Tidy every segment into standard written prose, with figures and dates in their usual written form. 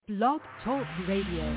Blog Talk Radio.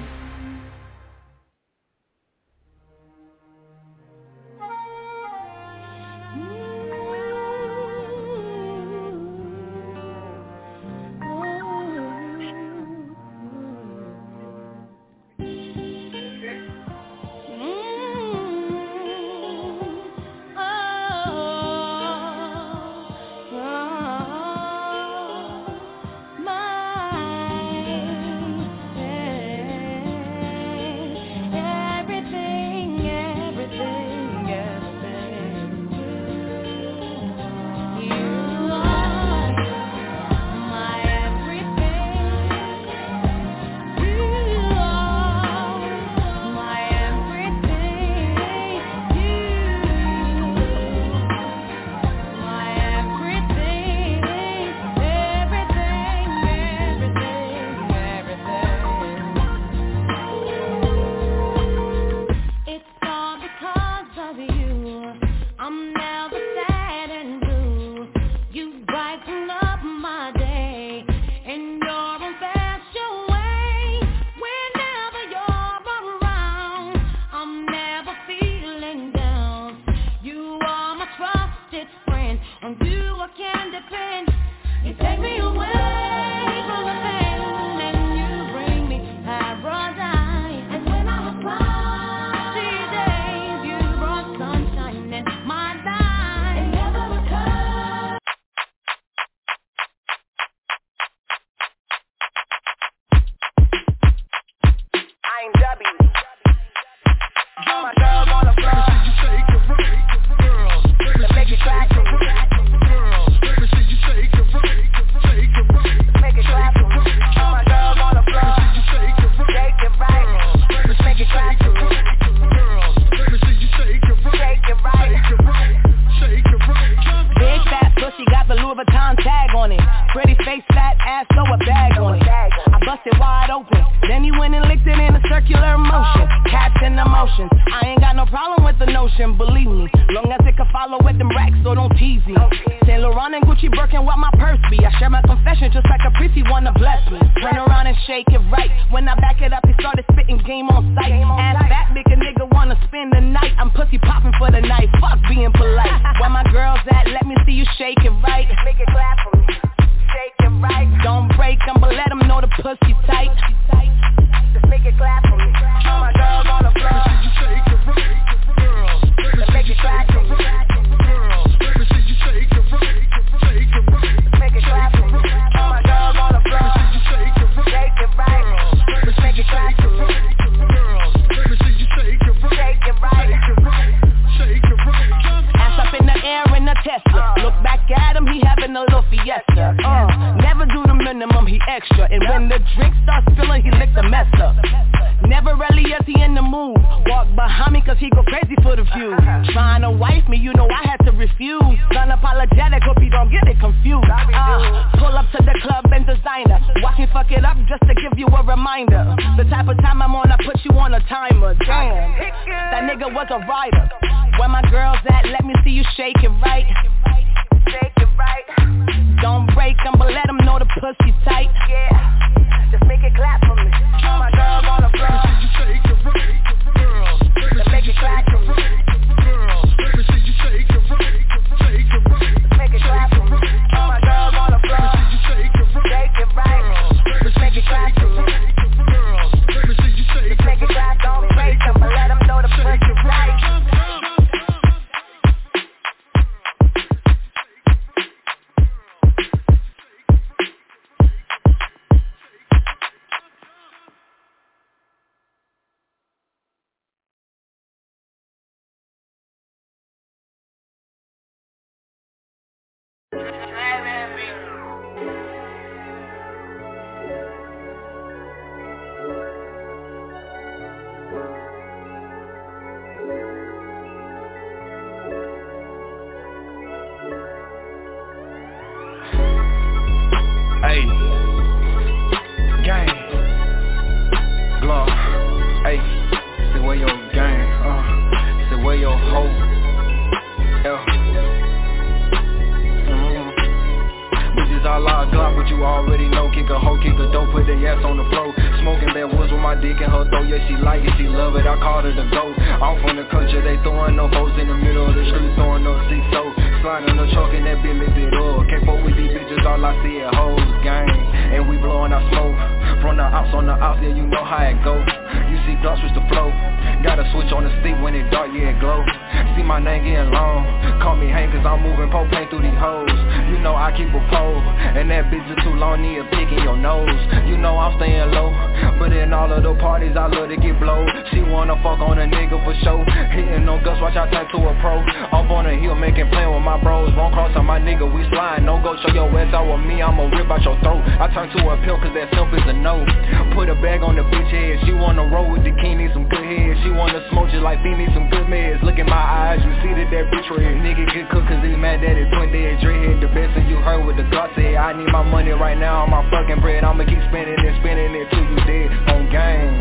ass on the floor. Smoking bad woods with my dick in her throat. Yeah, she like it, she love it, I called her the GOAT. I'm from the country, they throwing no hoes in the middle of the street, throwing no 6-0. Sliding on the truck and that bitch lifted up. Can't fuck with these bitches, all I see is hoes, gang. And we blowing our smoke. From the ops on the ops, yeah, you know how it go. You see dark switch the flow. Gotta switch on the stick when it dark, yeah, it glow. See my name getting long. Call me Hank cause I'm moving propane through these hoes. You know I keep a pole. And that bitch is too long, need a pick in your nose. You know I'm staying low. But in all of the parties, I love to get blowed. She wanna fuck on a nigga for show. Hitting no guts, watch I turn to a pro. Up on the hill, making plan with my bros. Wrong cross on my nigga, we slide. No go show your ass out with me, I'ma rip out your throat. I turn to a pill cause that simple is a no. Put a bag on the bitch head. She wanna roll with the king, need some good head. She wanna smoke just like me, need some good meds. Look in my eyes, you see that bitch red. Nigga get cook cause he's mad that it's twin dead. Dreadhead, the best thing you heard with the God said. I need my money right now on my fucking bread. I'ma keep spending it till you dead. On game,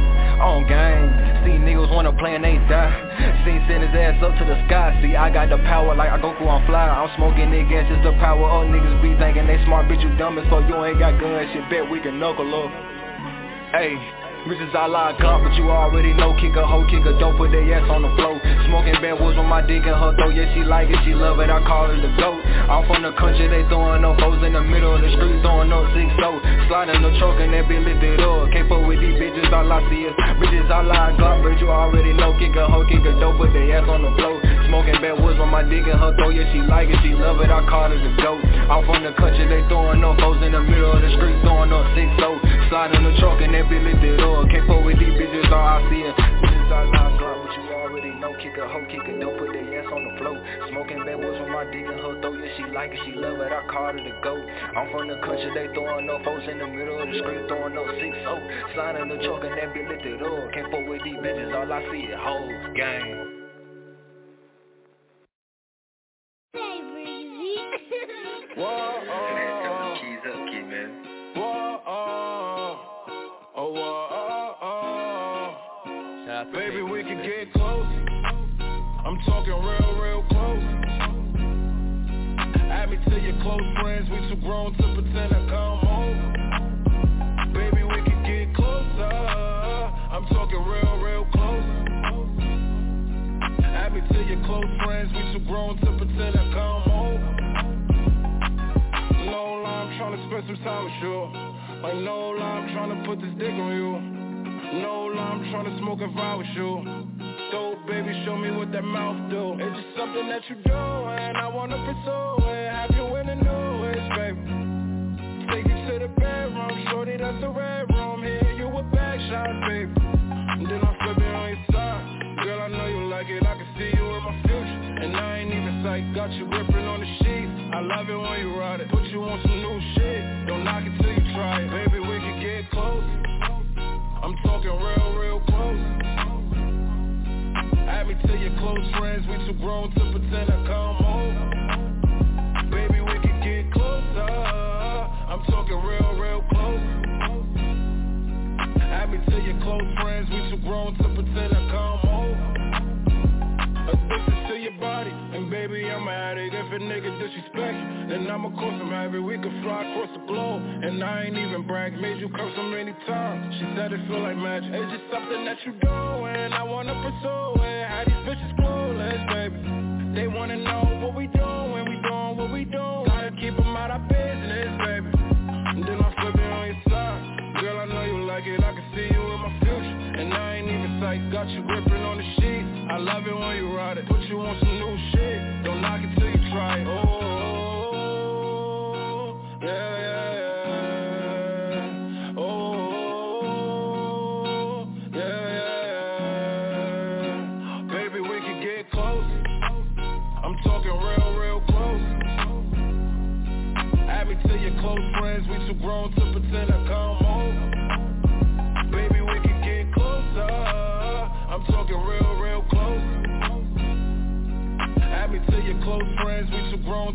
on game. See niggas wanna play and they die. See send his ass up to the sky. See I got the power like I Goku on fly. I'm smoking niggas, just the power up. Niggas be thinking they smart, bitch you dumb as fuck. You ain't got guns, shit bet we can knuckle up. Hey, bitches I lock up, but you already know. Kick a hoe, kick a dope, put their ass on the floor. Smoking bad woods with my dick in her throat. Yeah, she like it, she love it, I call her the GOAT. I'm from the country, they throwing no foes in the middle of the street, throwing no 6-0. Sliding the truck and that bitch lifted up. Can't fuck with these bitches, all I see is bitches I lock up, but you already know. Kick a hoe, kick a dope, put their ass on the floor. Smoking bad woods with my dick in her throat. Yeah, she like it, she love it, I call her the GOAT. I'm from the country, they throwing no foes in the middle of the street, throwing no 6-0. Sliding the truck and that bitch lifted up. Can't fuck with these bitches, all I see is bitches I lock up, but you already know. Kick a hoe, kick a dope, put their ass on the floor. Smoking bad woods with my dick in her throat. Yeah, she like it, she love it, I call her the GOAT. I'm from the country, they throwing no foes in the middle of the street, throwing no 6-0. Sliding the truck and that bitch lifted up. Can't fuck with these bitches, all I see is hoes, gang. Whoa, Turn the keys up, kid, man. whoa, oh, whoa, baby, we can get close. I'm talking real close. Add me to your close friends. We too grown to pretend to come over. Baby, we can get closer. I'm talking real close. Add me to your close friends. We too grown to pretend to come over. No lie, I'm tryna spend some time with you. Like no lie, I'm tryna put this dick on you. No lie, I'm tryna smoke and vibe with you. So baby, show me what that mouth do. It's just something that you do, and I wanna pursue it. Have you in the newest, baby. Take you to the bedroom, shorty, that's the red room. Here you with back shots, baby. And then I'm flipping on your side. Girl, I know you like it, I can see you in my future. And I ain't even sight, got you ripping on the sheet. I love it when you ride it, put you on some new shit. Don't knock it till you try it. Baby, we can get close. I'm talking real close. Add me to your close friends. We too grown to pretend to come over. Baby, we can get closer. I'm talking real close. Add me to your close friends. We too grown to pretend to come over. Addicted to your body, and baby, I'm an addict. If a nigga disrespect you, then I'ma cause him habit. We can fly across the globe, and I ain't even brag. Made you come so many times, she said it feel like magic. It's just something that you do, and I wanna pursue it. How these bitches clueless, baby. They wanna know what we doing, what we doing. Gotta keep them out of business, baby. And then I'm flipping on your side. Girl, I know you like it, I can see you in my future. And I ain't even sight, got you gripping on the sheet. I love it when you ride it, put you on some new shit. Don't knock it till you try it. Oh, yeah. Oh, yeah. Baby, we can get close. I'm talking real close. Add me to your close friends. We too grown to pretend to come over. Baby, we can get closer. I'm talking real close. Add me to your close friends. We too grown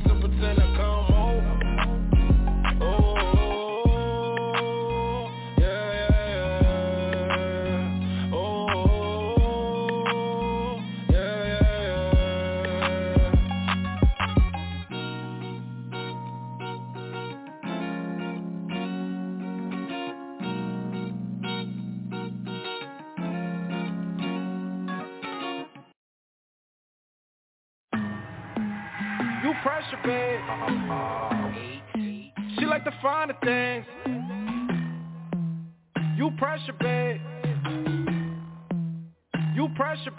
pressure, babe. She like the finer things. You pressure, babe. You pressure,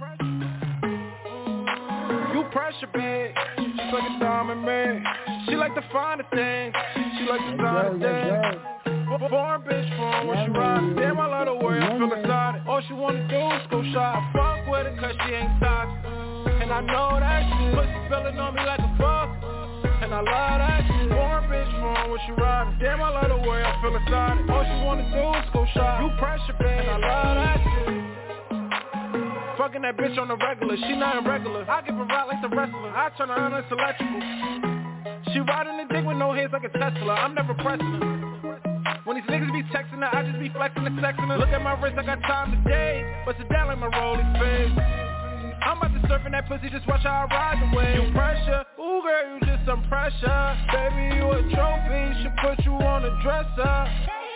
you pressure, babe. She's like a diamond, man. She like the finer things. She like the finer things. Foreign bitch from where she ride. Damn, I love the way I feel excited. All she wanna do is go shop. Fuck with her cause she ain't toxic. And I know that shit. Pussy spilling on me like a fuck. And I love that shit. Foreign bitch from where she ride. Damn, I love the way I feel excited. All she wanna do is go shop. You pressure, babe. And I love that shit. Fucking that bitch on the regular, she not irregular. I give her rock like the wrestler, I turn her on, it's electrical. She riding the dick with no hands like a Tesla, I'm never pressing her. When these niggas be texting her, I just be flexing and texting her. Look at my wrist, I got time today, bust it down like my rolling face. I'm about to surf in that pussy, just watch how I ride the wave. You pressure, ooh girl, you just some pressure. Baby, you a trophy, should put you on a dresser.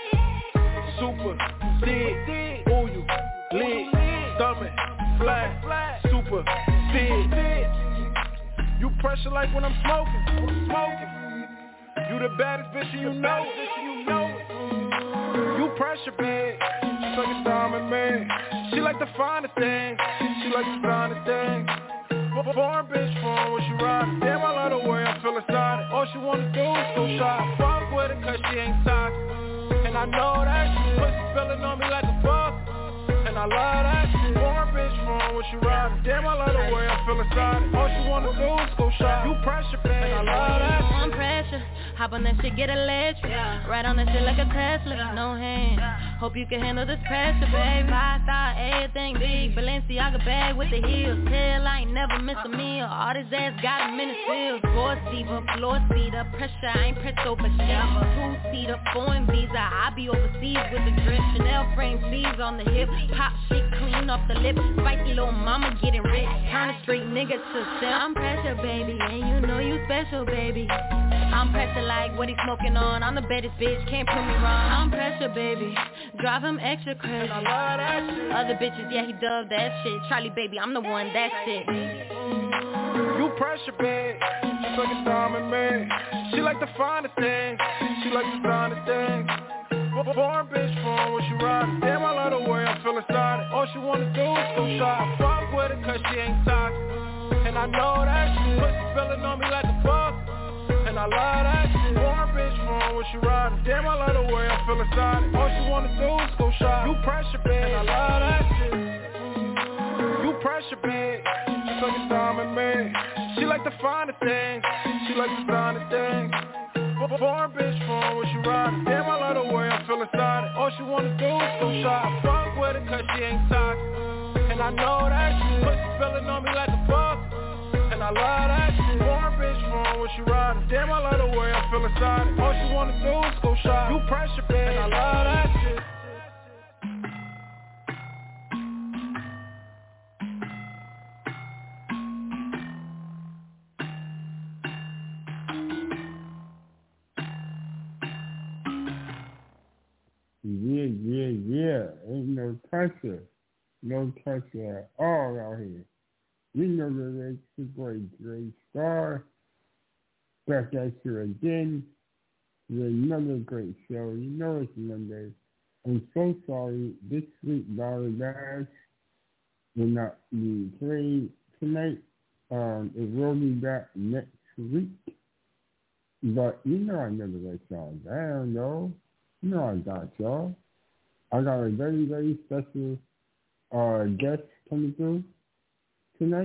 Super, thick, ooh you, lit, stomach. Flat, super, big. You pressure like when I'm smoking. You the baddest bitch and you know it. You pressure, babe. She's like a diamond, man. She like the finer things. She like the finer things. Foreign bitch from where she ride. Damn, I love the way I feel excited. All she wanna do is go shop. Fuck with her cause she ain't toxic. And I know that shit. Pussy spilling on me like a fuck. And I love that shit. Foreign bitch from where she ride. Damn, I love the way I feel excited. All she wanna do is go shop. You pressure, babe. And I love that shit. I'm pressure. Hop on that shit, get electric. Ride on that shit like a Tesla. No hand. Hope you can handle this pressure, baby. 5-star, everything big. Balenciaga bag with the heels. Tell I ain't never miss a meal. All this ass got him in his feels. Four-seater, floor-seater. Pressure, I ain't pressed over shit. Two-seater, foreign visa. I be overseas with the drip. Chanel frame sleeves on the hip. Pop shit clean off the lip. Spicy little mama getting rich. Turn a straight nigga to simp. I'm pressure, baby, and you know you special, baby. I'm pressure like what he smoking on. I'm the baddest bitch, can't prove me wrong. I'm pressure, baby. Drive him extra crazy. Other bitches, yeah, he dug that shit. Charlie, baby, I'm the one, that's it. You pressure, babe. She's like a diamond, man. She like the finer things. She like the finer things. Foreign bitch from where she ride. Damn, I love the way I feel excited. All she wanna do is go shop. Fuck with her cause she ain't toxic. And I know that shit. Pussy spilling on me like a fuck. And I love that shit. Foreign bitch from where she ride. Damn, I love the way I feel excited. All she wanna do is go shop. You pressure, babe. And I love that shit. You pressure, babe. She's like a diamond, man. She like the finer things. She like the finer things. Foreign bitch from where she ride. Damn, I love the way I feel excited. All she wanna do is go shop. Fuck with her cause she ain't toxic. And I know that shit. Pussy spilling on me like a fuck. And I love that shit. Foreign bitch from where she ride. Damn, I love the way I feel excited. All she wanna do is go shop. You pressure, babe. And I love that shit. Yeah. Ain't no pressure. No pressure at all out here. We know that it's a great star. Back at you again with another great show. You know it's Monday. I'm so sorry. This week, Dollar Dash will not be played tonight. It will be back next week. But you know I never let y'all down, though. You know I got y'all. I got a very, very special guest coming through tonight.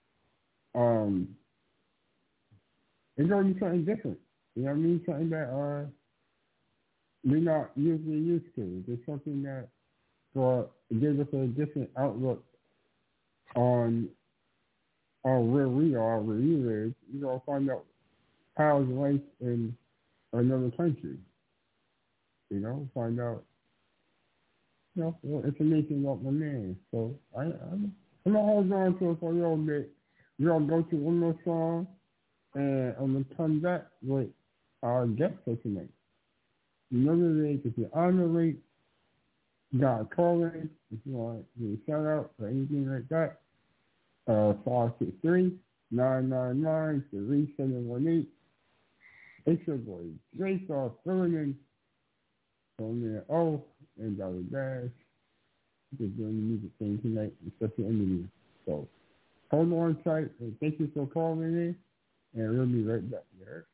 It's gonna be something different. You know what I mean? Something that we're not usually used to. It's something that gives us a different outlook on where we are, where you live. You know, find out how's life in another country. You know, find out, information about my man. So I'm gonna hold on to it for a little bit. We're gonna go to one more song, and I'm gonna come back with our guest for tonight. Remember that if you're on the rate, you gotta call in if you want to do a shout out or anything like that. 563-986-5955. 999-3718. It's your boy, Drake off filling in from there. Oh, and Dollar Dash. Just doing the music thing tonight, especially interview. So, hold on tight, and thank you for calling in, and we'll be right back there.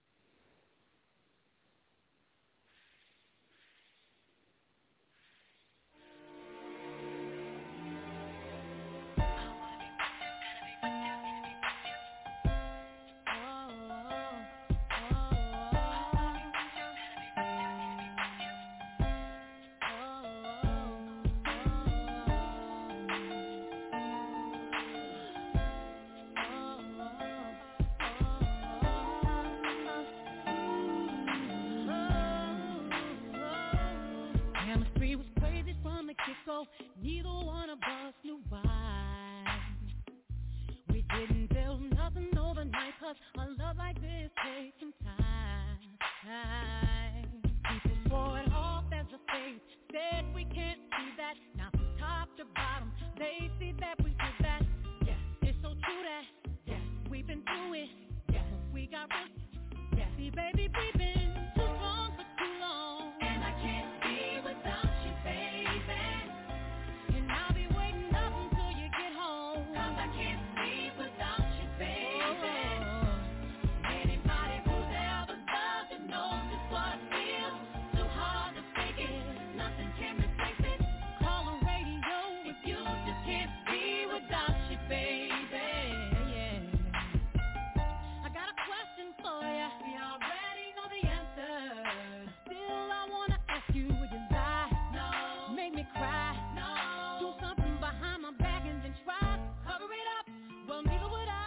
Neither one of us knew why. We didn't build nothing overnight, 'cause a love like this takes some time. People swore it off as a phase, said we can't see that. Now from top to bottom, they see that we did that. Yeah, it's so true that, yeah, we've been through it. Yeah, we got risk. Yeah, see baby, we've been too strong for too long. And I can't be without you, baby. I'll be waiting up until you get home, 'cause I can't sleep without you, baby. Anybody who's ever loved you knows just what I feel. Too hard to fake it, nothing can replace it. Call the radio if you just can't be without you, baby. Yeah. I got a question for you. We already know the answer. Still, I wanna ask you, would you lie? No. Make me cry? No. Behind my back and then try to cover it up. Well, neither would I,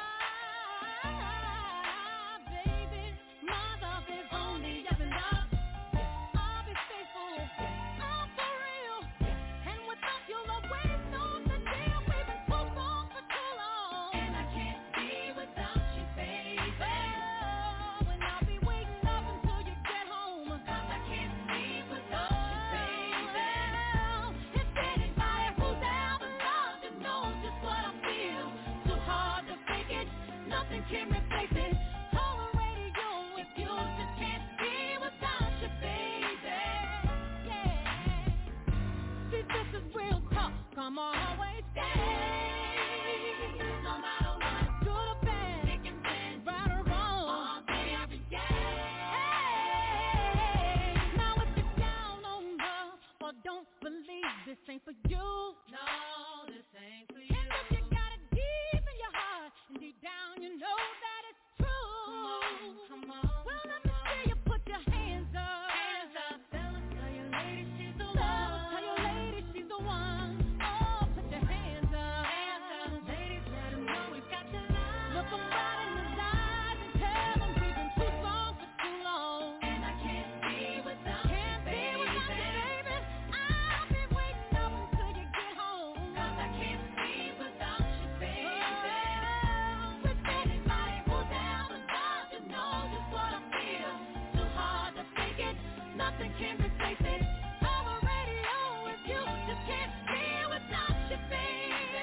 baby. My love is only up and up. Yeah. I'll be faithful. Yeah. I'm for real. Yeah. And without you'll always know the deal. We've been so long for too long. And I can't be without you, baby. Oh, and I'll be waiting up until you get home, 'cause I can't sleep without you, baby. It's anybody who's ever knows just what I feel. Too hard to fake it, nothing can replace it. Call the radio if you just can't be without you, baby. Yeah. See, this is real talk. Come on, always stay. No matter what, good or bad, thick and thin, right or wrong, all day, every day. Hey, now if you're down on love or don't believe this ain't for you, no, this ain't for you. You got it deep in your heart, and deep down you know that it's true. Come on. Well, let me see you put your hands up. Hands up. Tell your lady she's the one. Tell your lady she's the one. Oh, put your hands up. Hands up. Ladies, let them know we've got your love. Look them right in the eyes and tell them we've been too strong for too long. And I can't be without you, baby. I'll be waiting up until you get home, 'cause I can't sleep without you, baby. With anybody who's ever loved you knows just what I feel. Too hard to fake it, nothing can replace it. Call the radio if you just can't be without you, baby.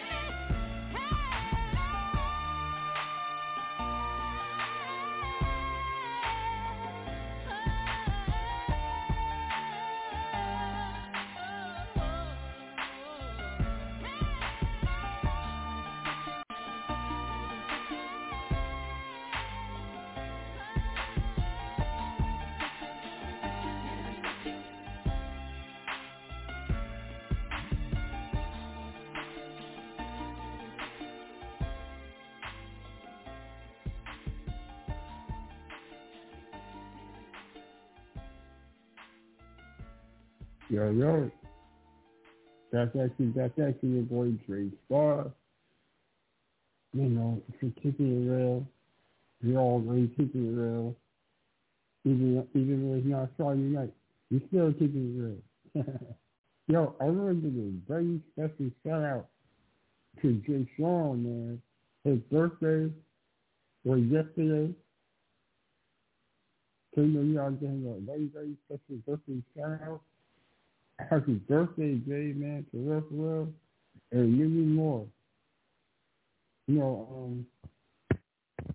Yo. That's actually your boy Dre Star. You know, if you're keeping it real, you're already keeping it real. Even though it's not Friday night, you're still keeping it real. Yo, I want to do a very special shout out to Jay Sean, man. His birthday was yesterday. So you know, y'all getting a very, very special birthday shout out. Happy birthday, Jay, man, for real, and many more. You know,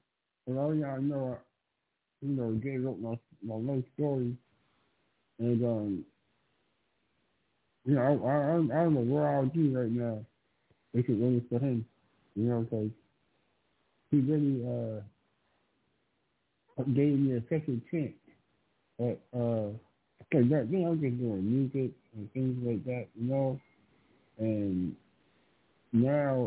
And all y'all know, Jay wrote my life story, and I don't know where I'll be right now if it wasn't for him, because he really gave me a second chance at because back then I was just doing music and things like that, and now,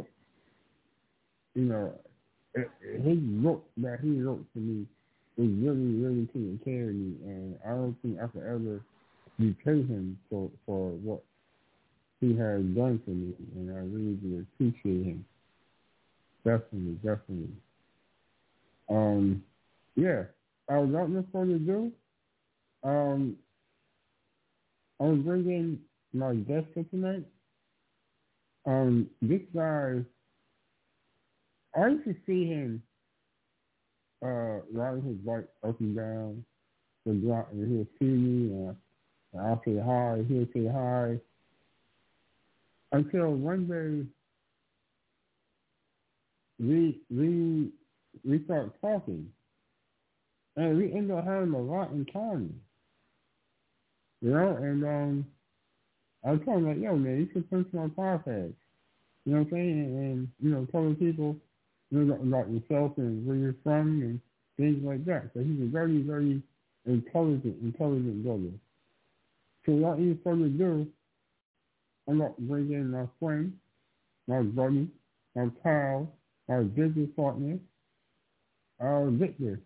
his book that he wrote to me is really, really taking care of me, and I don't think I could ever repay him for what he has done for me, and I really do appreciate him. Definitely. Yeah, without no further ado, I was bringing my guest for tonight. This guy, I used to see him riding his bike up and down the block, and he'll see me, and I'll say hi, he'll say hi. Until one day, we start talking, and we end up having a lot in common, and I was telling him, like, yo, man, you should listen to my podcast, you know what I'm saying, and telling people, about yourself and where you're from and things like that. So he's a very, very intelligent brother. So without any further ado, I'm going to bring in my friend, my buddy, my pal, my business partner, Victor.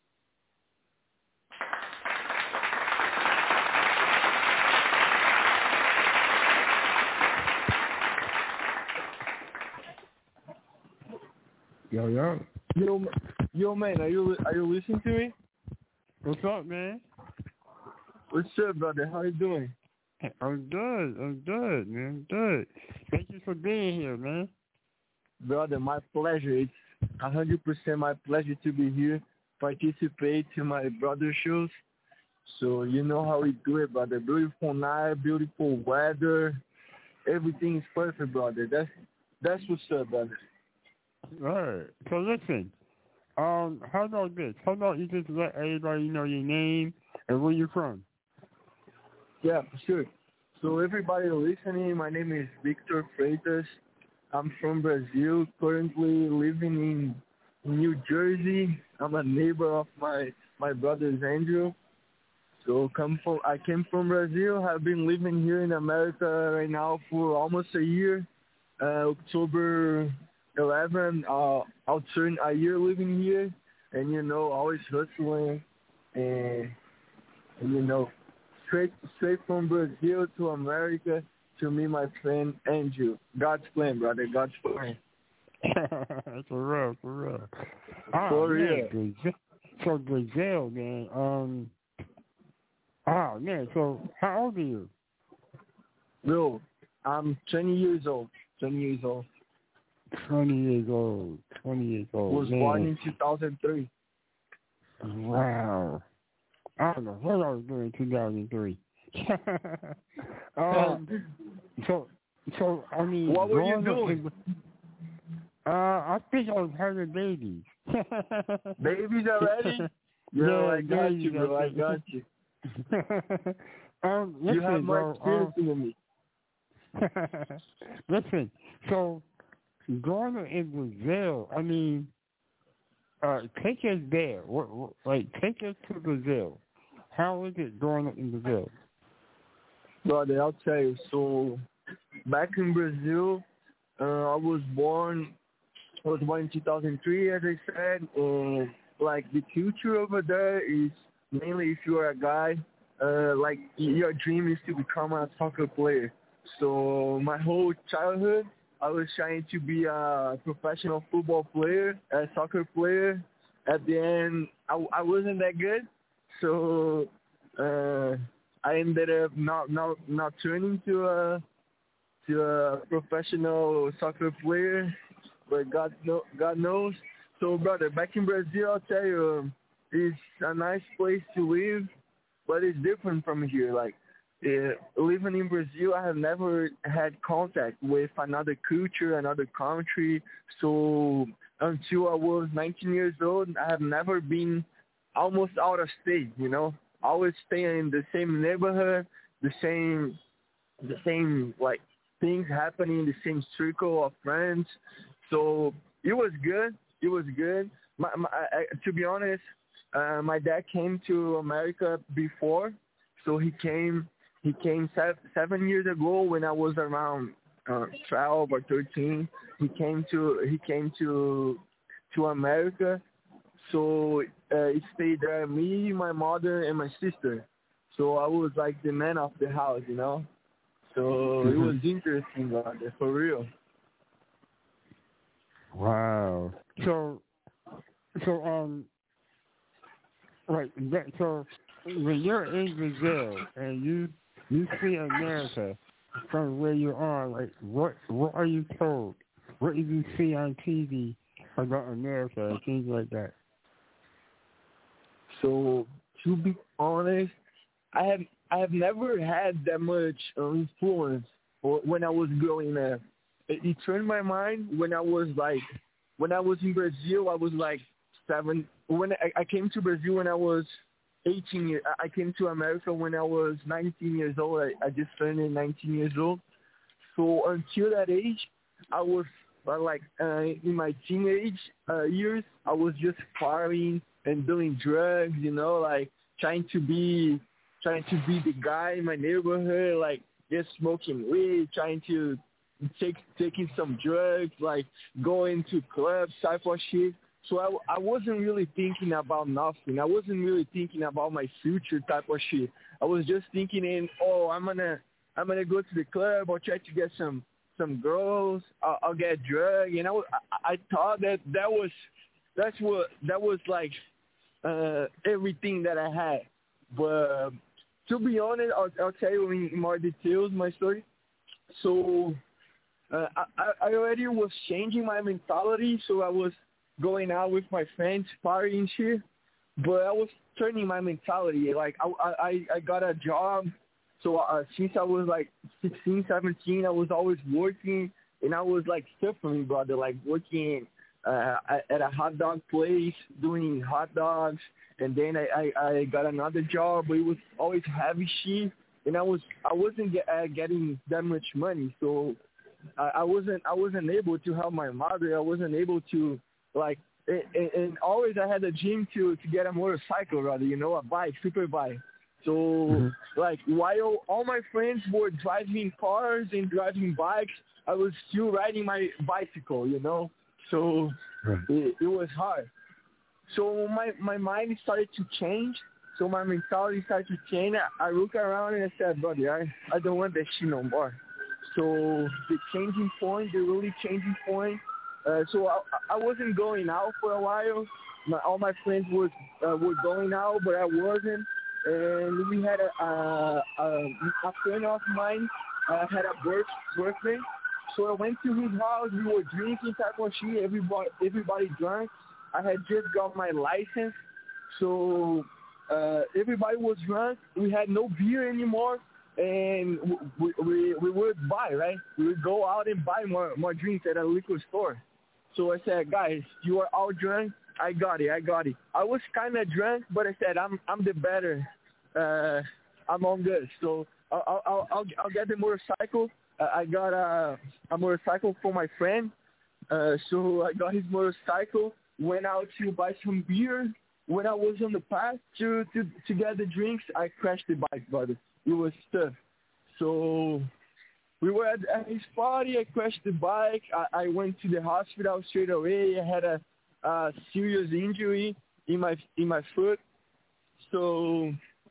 Yo, man, are you listening to me? What's up, man? What's up, brother? How you doing? I'm good, man. I'm good. Thank you for being here, man. Brother, my pleasure. It's 100% my pleasure to be here, participate to my brother shows. So you know how we do it, brother. Beautiful night, beautiful weather. Everything is perfect, brother. That's what's up, brother. All right. So listen, how about this? How about you just let everybody know your name and where you're from? Yeah, for sure. So everybody listening, my name is Victor Freitas. I'm from Brazil, currently living in New Jersey. I'm a neighbor of my brother's Andrew. So I came from Brazil. I've been living here in America right now for almost a year. October 11, I'll turn a year living here, and always hustling, and straight from Brazil to America to meet my friend Andrew. God's plan, brother. God's plan. For real. For real. So Brazil, man. Man. So how old are you? Bro, I'm 20 years old. 20 years old. Was man. born in 2003. Wow. I don't know what I was doing in 2003. So I mean, what were you doing? I think I was having babies. Babies already? Yeah, I got you, bro. I got you. You have more experience than me. Listen, so growing up in Brazil, I mean, take us there. Take us to Brazil. How is it growing up in Brazil? Brother, I'll tell you. So, back in Brazil, I was born in 2003, as I said. And, the culture over there is mainly if you are a guy, your dream is to become a soccer player. So, my whole childhood, I was trying to be a professional football player, a soccer player. At the end, I wasn't that good. So I ended up not turning to a professional soccer player, but God knows. So brother, back in Brazil, I'll tell you, it's a nice place to live, but it's different from here. Living in Brazil, I have never had contact with another culture, another country. So until I was 19 years old, I have never been almost out of state, you know. Always staying in the same neighborhood, the same like things happening, the same circle of friends. So it was good. It was good. To be honest, my dad came to America before, so he came 7 years ago when I was around 12 or 13. He came to America. So it stayed there, me, my mother, and my sister. So I was like the man of the house, you know. So it was interesting, for real. Wow. So when you're in Brazil and you see America from where you are, like what are you told? What did you see on TV about America and things like that? So to be honest, I have never had that much influence when I was growing up. It turned my mind when I was in Brazil. I was like 7. When I came to Brazil when I was 18 years. I came to America when I was 19 years old. I just turned 19 years old. So until that age, I was in my teenage years, I was just partying and doing drugs, you know, like trying to be the guy in my neighborhood, like just smoking weed, trying to taking some drugs, like going to clubs, type of shit. So I wasn't really thinking about nothing. I wasn't really thinking about my future type of shit. I was just thinking I'm gonna go to the club. I'll try to get some girls. I'll get drugs. You know, I thought that was like everything that I had. But to be honest, I'll tell you in more details my story. So I already was changing my mentality. So I was going out with my friends, partying shit. But I was turning my mentality. Like I got a job. So since I was like 16, 17, I was always working, and I was like suffering, brother, like working at a hot dog place, doing hot dogs, and then I got another job, but it was always heavy shit, and I wasn't getting that much money, so I wasn't able to help my mother. I wasn't able to and always I had a dream to get a motorcycle, rather, you know, a bike, super bike. So, like, while all my friends were driving cars and driving bikes, I was still riding my bicycle, you know. So it was hard. So my mind started to change. So my mentality started to change. I looked around and I said, brother, I don't want that shit no more. So the really changing point. So I wasn't going out for a while. All my friends were going out, but I wasn't. And we had a friend of mine had a birthday. So I went to his house. We were drinking type of shit. Everybody drank. I had just got my license. So everybody was drunk. We had no beer anymore. And we would buy, right? We would go out and buy more drinks at a liquor store. So I said, guys, you are all drunk. I got it. I was kind of drunk, but I said, I'm the better. I'm on good. So I'll get the motorcycle. I got a motorcycle for my friend. So I got his motorcycle, went out to buy some beer. When I was on the path to get the drinks, I crashed the bike, brother. It was tough. So we were at his party. I crashed the bike. I went to the hospital straight away. I had a serious injury in my foot. So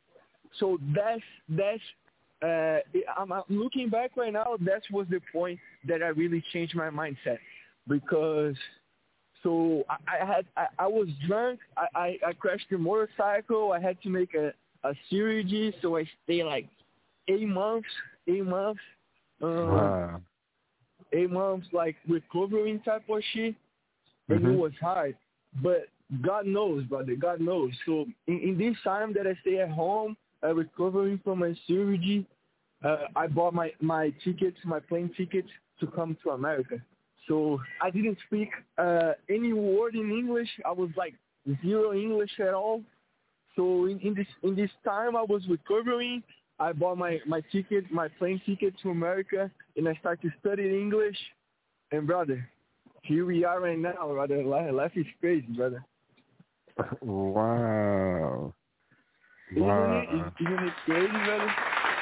that's I'm looking back right now. That was the point that I really changed my mindset, because so I was drunk. I crashed the motorcycle. I had to make a surgery, so I stayed like 8 months. Wow. 8 months, like recovering type of shit, and it was hard. But God knows, brother. God knows. So in this time that I stay at home, recovering from my surgery, I bought my tickets, my plane tickets to come to America. So I didn't speak any word in English. I was like zero English at all. So in this time I was recovering. I bought my plane ticket to America, and I started studying English. And brother, here we are right now, brother. Life is crazy, brother. Wow. Isn't it crazy, brother?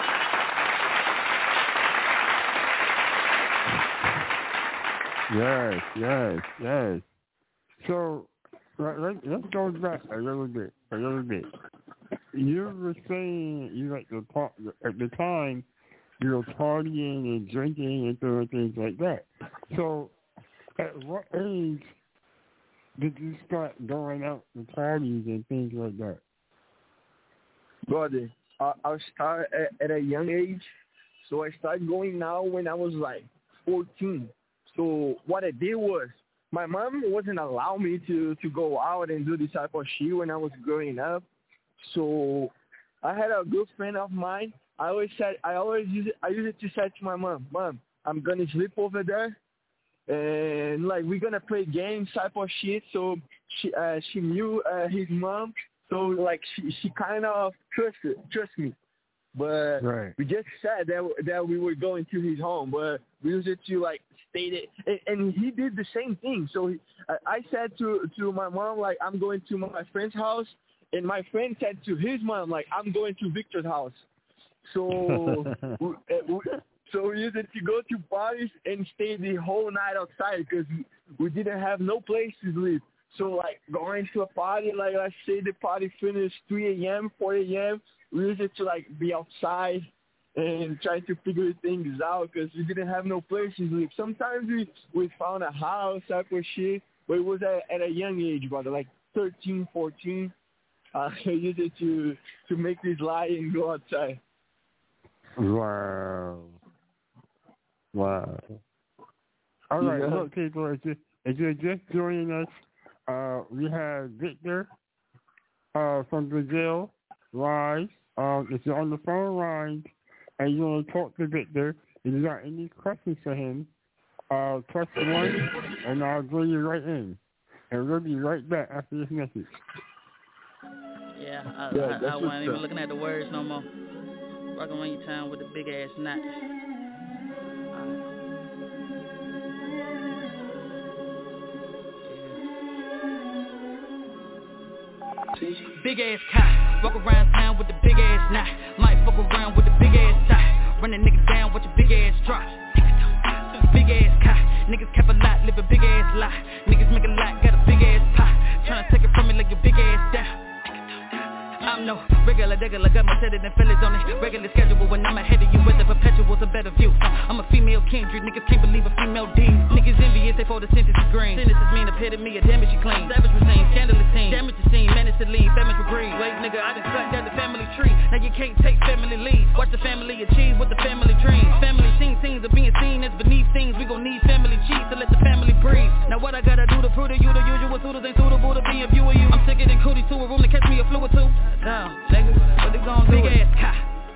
Yes. So let's go back a little bit. You were saying you like to talk at the time. You were partying and drinking and doing things like that. So, at what age did you start going out to parties and things like that? Brother, I started at a young age. So I started going out when I was like 14. So what I did was, my mom wasn't allowing me to go out and do this type of shit when I was growing up. So I had a good friend of mine. I used to say to my mom, I'm gonna sleep over there, and like we're gonna play games type of shit. So she knew his mom, so like she kind of trust me. But right. We just said that we were going to his home, but we used to like stay there, and he did the same thing. So I said to my mom, like, I'm going to my friend's house, and my friend said to his mom, like, I'm going to Victor's house. So we used to go to parties and stay the whole night outside because we didn't have no place to sleep. So like going to a party, like let's say the party finished 3 a.m., 4 a.m., we used to like be outside and try to figure things out because we didn't have no place to sleep. Sometimes we found a house type of shit, but it was at a young age, brother, like 13, 14. I used it to make this lie and go outside. Wow. All right, look, people, if you're just joining us, we have Victor from Brazil live. If you're on the phone line and you want to talk to Victor, if you got any questions for him, press 1 and I'll bring you right in. And we'll be right back after this message. Yeah, I wasn't even looking at the words no more. Rockin' on your town with the big ass knot. Big ass cock, walk around town with the big ass knot. Might fuck around with the big ass tie. Run a nigga down, watch a big ass drop. Big ass cock, niggas cap a lot, live a big ass lie. Niggas make a lot, got a big ass pie. Tryna take it from me like your big ass down. I'm no regular digger, got my set it and fellas on it. Regular schedule when I'm ahead of you with the perpetual's a better view. I'm a female kindred, niggas can't believe a female D. Niggas envious, they photosynthesis green. Synthesis mean epitome of damage you clean. Savage routine, scandalous team. Damage the scene, menace to leave, famine to breed. Wait nigga, I done cut down the family tree. Now you can't take family lead. Watch the family achieve with the family dream. Family scenes of being seen as beneath things. We gon' need family cheese to let the family breathe. Now what I gotta do to prove to you the usual suitors ain't suitable to be a view of you. I'm sicker than cooties to a room to catch me a flu or two. Down, nigga, what they gon' do? Big ass cock.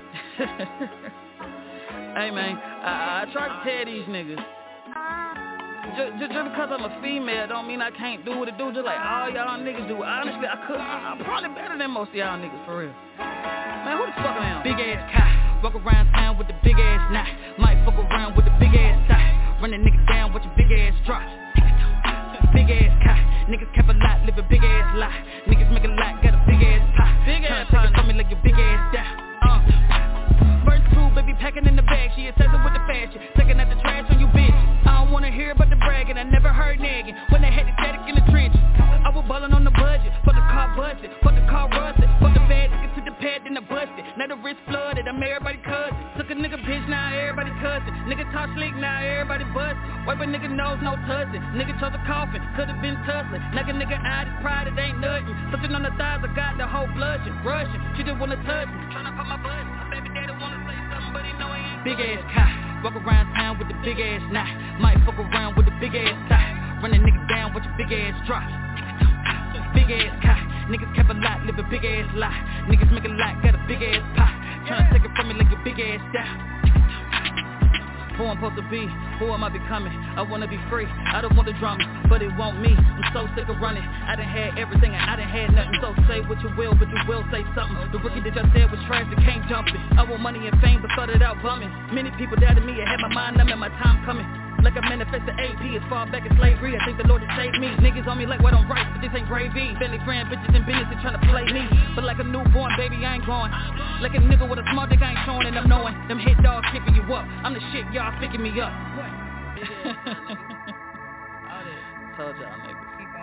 Hey man, I try to tell these niggas. Just because I'm a female don't mean I can't do what it do. Just like all y'all niggas do. Honestly, I'm probably better than most of y'all niggas for real. Man, who the fuck I am? Big ass cock, walk around town with the big ass knot. Might fuck around with the big ass tie. Run a nigga down, watch a big ass drop. Big ass cock, niggas cap a lot, live a big ass lie. Niggas make a lot, got a big ass pie. Big ass pie, take it from me like your big ass down. First two, baby packing in the bag, she obsessing with the fashion, taking out the trash on you bitch. I don't wanna hear about the bragging, I never heard nagging. When they had the static in the trenches, I was ballin' on the budget, for the car busted, for the car rusted, for the bad nigga to the pad, then I busted. Now the wrist flooded, I'm everybody cousin. Took a nigga bitch, now everybody cousin. Nigga talk slick, now everybody busted. Wipe a nigga nose, no touching. Nigga chose a coffin, could've been tussling. Knock a nigga out, his pride, it ain't nothing. Something on the thighs, I got the whole blushing, rushing. She just wanna touch me, tryna put my butt. My baby daddy wanna say something, but he know he ain't. Big ass cock, walk around town with the big ass knot. Might fuck around with the big ass tie. Run a nigga down, watch a big ass drop. Big ass cock, niggas cap a lot, live a big ass lie. Niggas make a lot, got a big ass pie. Tryna take it from me like your big ass down. Who I'm supposed to be, who am I becoming? I wanna be free, I don't want the drama, but it won't me. I'm so sick of running, I done had everything and I done had nothing. So say what you will, but you will say something. The rookie that y'all said was trash, that can't jump it. I want money and fame, but started out bumming. Many people doubted me, I had my mind numb and my time coming. Like I manifested AP, as far back as slavery, I think the Lord has saved me. Niggas on me like what I'm right, but this ain't gravy. Family friend, bitches and business, they tryna play me. But like a newborn baby, I ain't growing. Like a nigga with a small dick, I ain't showing, and I'm knowing them hit dogs picking you up. I'm the shit, y'all picking me up. Told y'all niggas.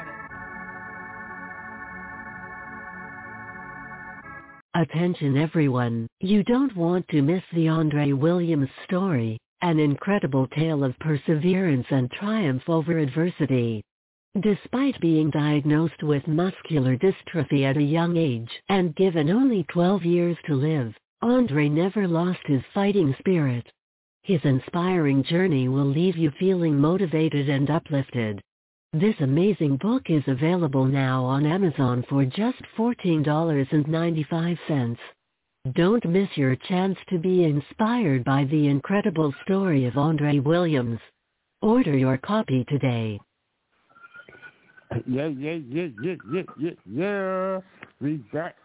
Attention everyone, you don't want to miss the Andre Williams story, an incredible tale of perseverance and triumph over adversity. Despite being diagnosed with muscular dystrophy at a young age and given only 12 years to live, Andre never lost his fighting spirit. His inspiring journey will leave you feeling motivated and uplifted. This amazing book is available now on Amazon for just $14.95. Don't miss your chance to be inspired by the incredible story of Andre Williams. Order your copy today. Yeah. We back.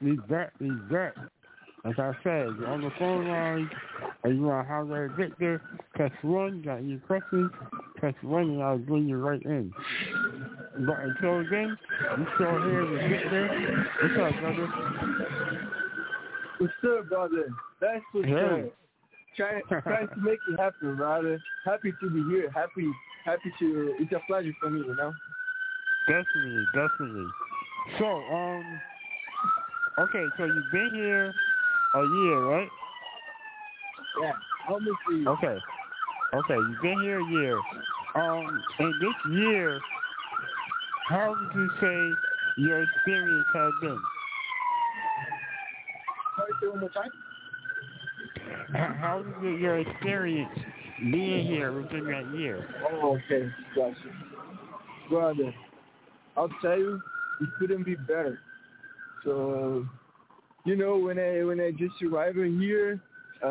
As I said, you're on the phone line, and you want to holler at Victor, press 1, got any questions, press 1, and I'll bring you right in. But until then, you still here with Victor. What's up, brother? What's up, brother? That's what's up. Trying to make it happen, brother. Happy to be here. Happy to, it's a pleasure for me, you know? Definitely. So, okay, so you've been here a year, right? Yeah, almost a year. Okay, you've been here a year. In this year, how would you say your experience has been? Sorry, say one more time? How was your experience being here within that year? Oh, okay, gotcha. Brother, I'll tell you, it couldn't be better. So, you know, when I just arrived here,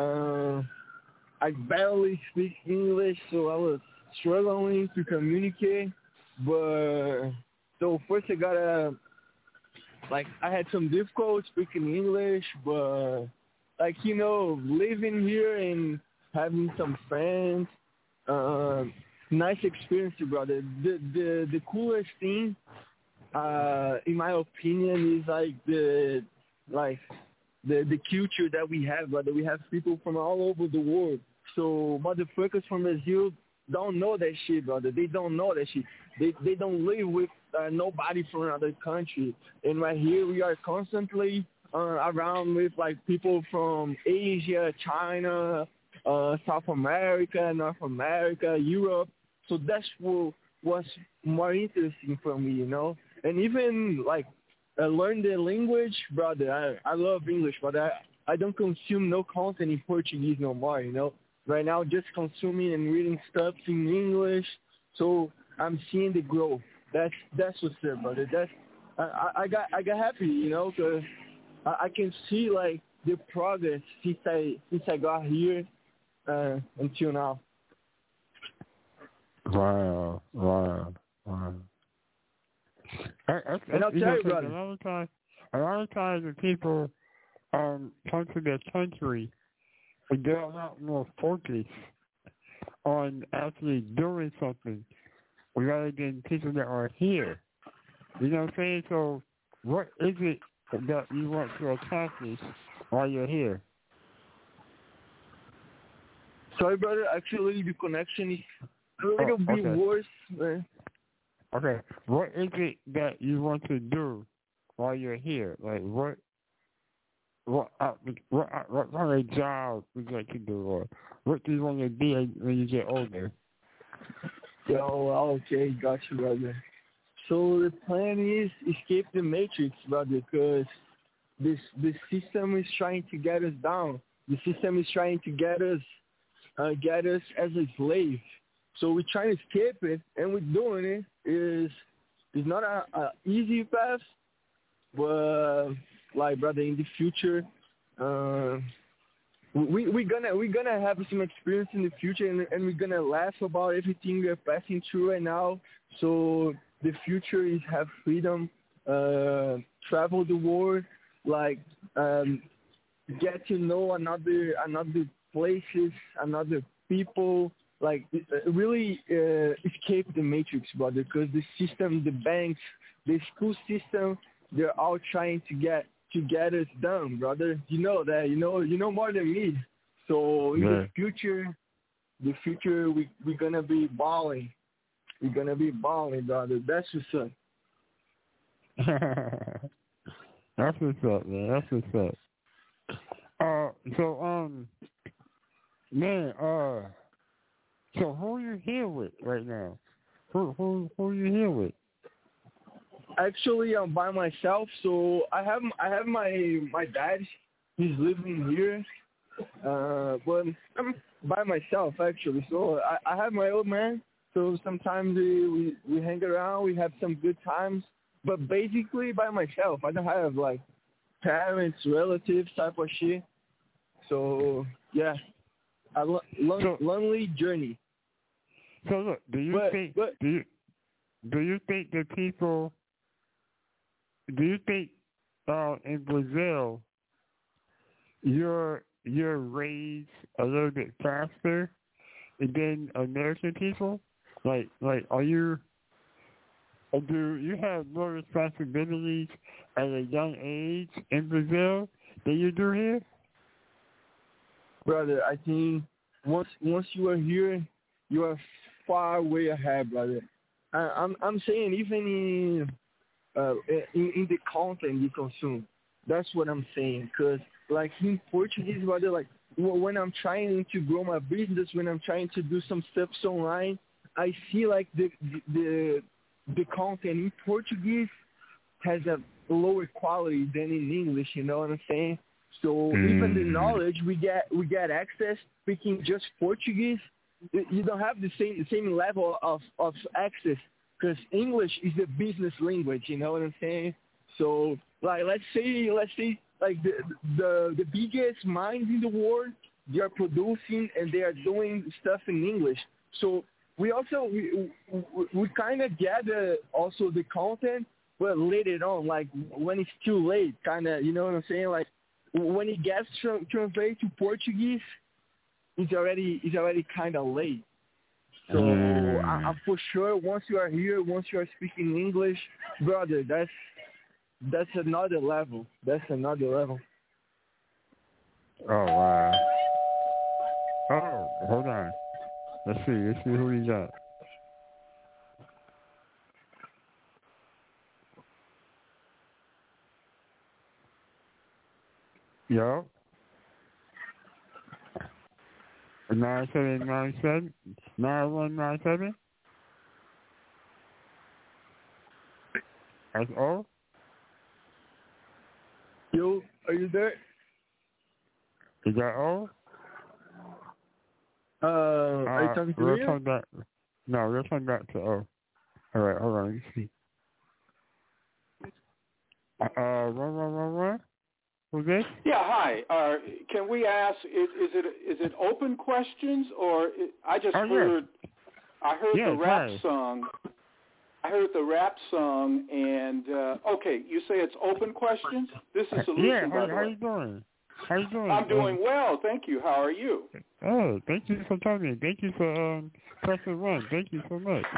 I barely speak English, so I was struggling to communicate. But so first I had some difficulty speaking English, but living here and having some friends, nice experience, brother. The coolest thing, in my opinion, is the culture that we have, brother. We have people from all over the world. So motherfuckers from Brazil don't know that shit, brother. They don't know that shit. They don't live with nobody from another country. And right here we are constantly around with people from Asia, China, South America, North America, Europe. So that's what was more interesting for me, you know. And even learn the language, brother. I love English, but I don't consume no content in Portuguese no more, you know. Right now, just consuming and reading stuff in English. So I'm seeing the growth. That's what's up, brother. I got happy, you know, because I can see the progress since I got here until now. Wow. And I'll tell you, brother. A lot of times when people come to their country, they're a lot more focused on actually doing something rather than people that are here. You know what I'm saying? So what is it that you want to accomplish while you're here? Sorry, brother. Actually, the connection is a little bit worse. Man. Okay. What is it that you want to do while you're here? What kind of job would you like to do, or what do you want to be when you get older? Okay, got you, brother. So the plan is escape the matrix, brother, because the system is trying to get us down. The system is trying to get us as a slave. So we're trying to escape it, and we're doing it. It's not a easy path, but brother, in the future, we're gonna have some experience in the future, and we're gonna laugh about everything we're passing through right now. So the future is have freedom, travel the world, like get to know another places, another people, like really escape the matrix, brother. Because the system, the banks, the school system, they're all trying to get us done, brother. You know that. You know more than me. So in the future, we're gonna be balling. We're gonna be balling, brother. That's what's up. That's what's up, man. That's what's up. So who are you here with right now? Who are you here with? Actually, I'm by myself. So I have my dad. He's living here, but I'm by myself actually. So I have my old man. So sometimes we hang around. We have some good times. But basically by myself. I don't have like parents, relatives type of shit. So yeah, a lonely journey. So look, do you think the people? Do you think in Brazil you're raised a little bit faster than American people? Like are you? Do you have more responsibilities at a young age in Brazil than you do here? Brother, I think once you are here, you are far way ahead, brother. I'm saying even in the content you consume. That's what I'm saying. Because like in Portuguese, brother, like when I'm trying to grow my business, when I'm trying to do some steps online, I see like the content in Portuguese has a lower quality than in English. You know what I'm saying? So even the knowledge we get access speaking just Portuguese, you don't have the same level of access because English is a business language. You know what I'm saying? So like let's say like the biggest minds in the world, they are producing and they are doing stuff in English. So we also we kind of gather also the content, but later on, like when it's too late, kind of, you know what I'm saying? Like when it gets translated to Portuguese, it's already kind of late. So I'm for sure once you are here, once you are speaking English, brother, that's another level. That's another level. Oh wow. Oh, hold on. Let's see who we got. Yo. 9797 9197. That's all. Yo, are you there? Is that all? Are you talking to me? We'll come back to O. All right, hold on. Let me see. What? Who's this? Yeah, hi. Can we ask? Is it open questions or I just heard? Yes. I heard the rap song. I heard the rap song, and okay, you say it's open questions. This is Solution. Yeah. How you doing? How you doing? I'm doing well, thank you. How are you? Oh, thank you for coming. Thank you for pressing one. Thank you so much.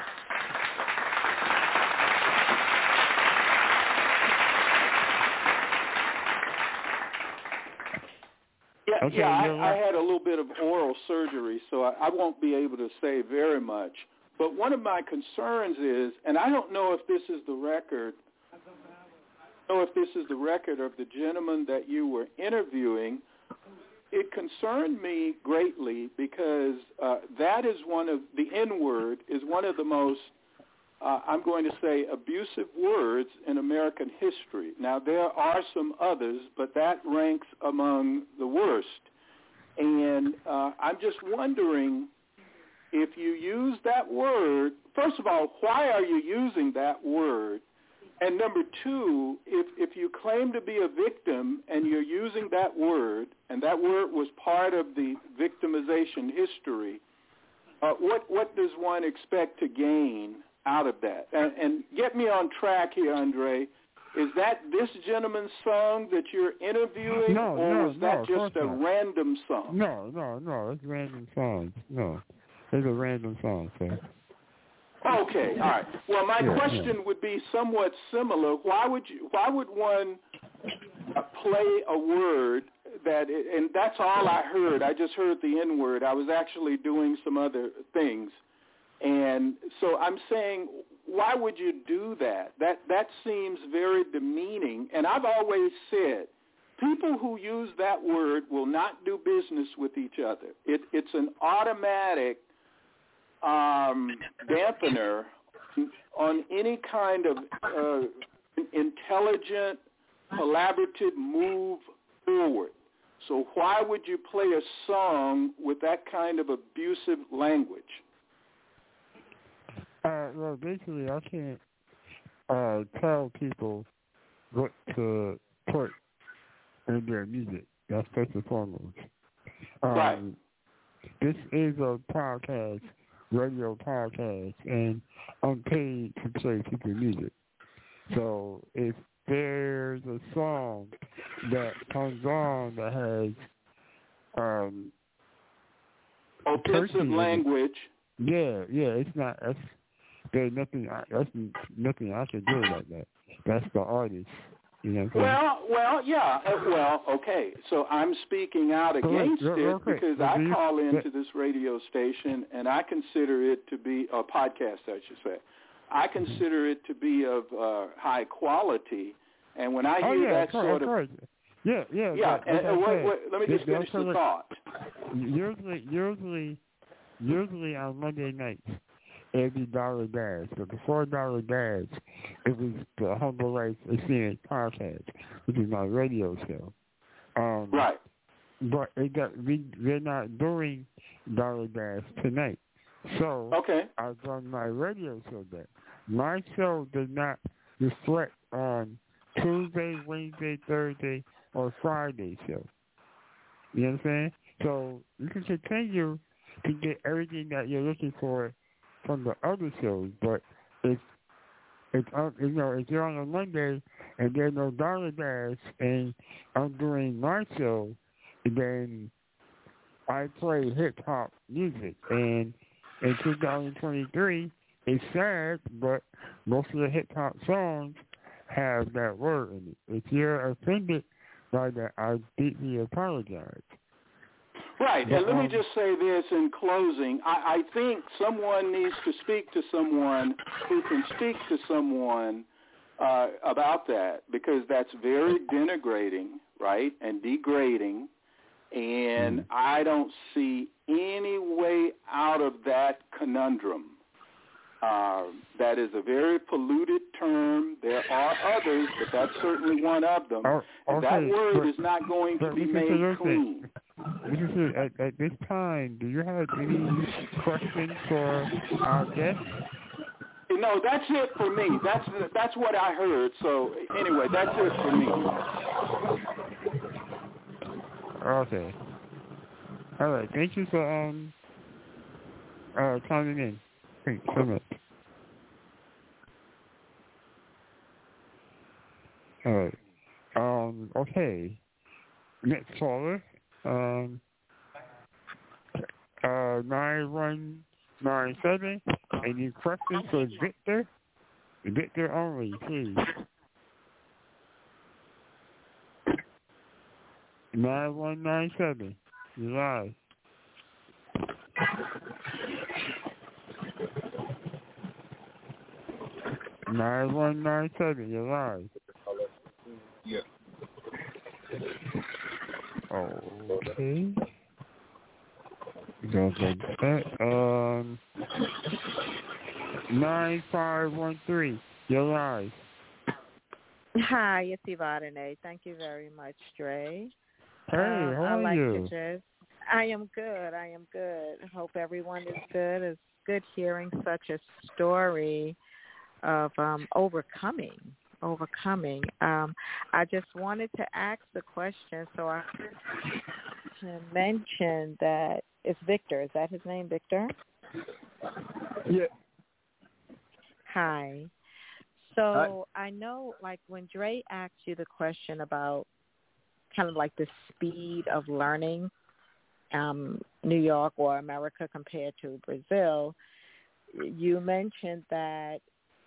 Yeah, okay, I had a little bit of oral surgery, so I won't be able to say very much. But one of my concerns is, and I don't know if this is the record. I don't know if this is the record of the gentleman that you were interviewing. It concerned me greatly because that is one of the N-word is one of the most, I'm going to say, abusive words in American history. Now, there are some others, but that ranks among the worst. And I'm just wondering if you use that word, first of all, why are you using that word? And number two, if you claim to be a victim and you're using that word, and that word was part of the victimization history, what does one expect to gain out of that? And get me on track here, Andre. Is that this gentleman's song that you're interviewing, or was that just a random song? No, it's random songs. No, it's a random song, sir. Okay, all right. Well, my question would be somewhat similar. Why would one play a word and that's all I heard. I just heard the N-word. I was actually doing some other things. And so I'm saying, why would you do that? That seems very demeaning. And I've always said, people who use that word will not do business with each other. It's an automatic dampener on any kind of intelligent, collaborative move forward. So why would you play a song with that kind of abusive language? Well, basically, I can't tell people what to put in their music. That's first and foremost. Right. This is a podcast, radio podcast, and I'm paid to play people's music. So if there's a song that comes on that has offensive language. Yeah, it's not. There's nothing. That's nothing I can do like that. That's the artist. You know what I'm saying? Well, yeah. Well, okay. So I'm speaking out against it because I call into this radio station and I consider it to be a podcast, I should say. I consider it to be of high quality, and when I hear that sort of yeah. And let me just finish the thought. Usually on Monday nights, it'd be Dollar Dash. But before Dollar Dash, it was the Humble Rights Experience podcast, which is my radio show. Right. But they're not doing Dollar Dash tonight. So I've done my radio show there. My show does not reflect on Tuesday, Wednesday, Thursday, or Friday show. You know what I'm saying? So you can continue to get everything that you're looking for from the other shows, but if you're on a Monday and there's no Dollar Dash and I'm doing my show, then I play hip hop music. And in 2023, it's sad, but most of the hip hop songs have that word in it. If you're offended by that, I deeply apologize. Right, and let me just say this in closing. I think someone needs to speak to someone who can speak to someone about that, because that's very denigrating, right, and degrading, and I don't see any way out of that conundrum. That is a very polluted term. There are others, but that's certainly one of them. And that word is not going to be made clean. At this time, do you have any questions for our guest? No, that's it for me. That's what I heard. So anyway, that's it for me. Okay. All right. Thank you for coming in. Thanks so much. All right. Okay. Next caller. 9197. Any questions for Victor? Victor only, please. 9197. You're live. You're live. Yeah. Okay. Goes like that. 9513. You're live. Hi, it's Yvonne. Thank you very much, Dre. Hey, how are you? I am good. Hope everyone is good. It's good hearing such a story of overcoming overcoming. I just wanted to ask the question, so I can mention that it's Victor. Is that his name, Victor? Yeah. Hi. So I know, like, when Dre asked you the question about kind of like the speed of learning, New York or America compared to Brazil, you mentioned that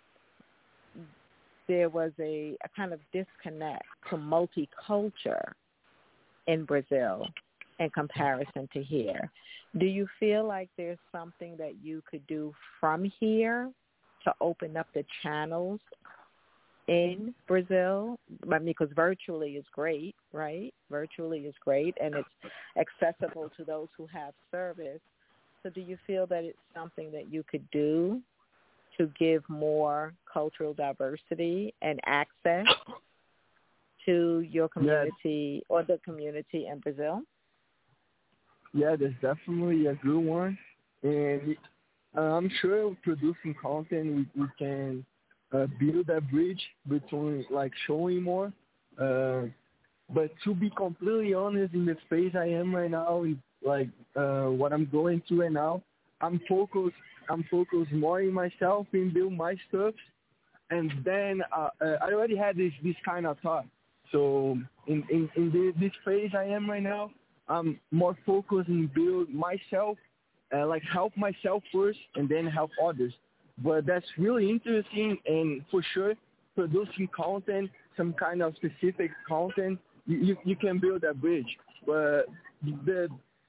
there was a kind of disconnect to multicultural in Brazil in comparison to here. Do you feel like there's something that you could do from here to open up the channels in Brazil? I mean, because virtually is great, right? Virtually is great, and it's accessible to those who have service. So do you feel that it's something that you could do to give more cultural diversity and access to your community or the community in Brazil? Yeah, that's definitely a good one. And I'm sure producing content, we can build that bridge between, like, showing more. But to be completely honest, in the space I am right now, like what I'm going through right now, I'm focused more in myself, in build my stuff. And then I already had this kind of thought. So in this phase I am right now, I'm more focused in build myself, like help myself first and then help others. But that's really interesting, and for sure, producing content, some kind of specific content, you can build that bridge. But the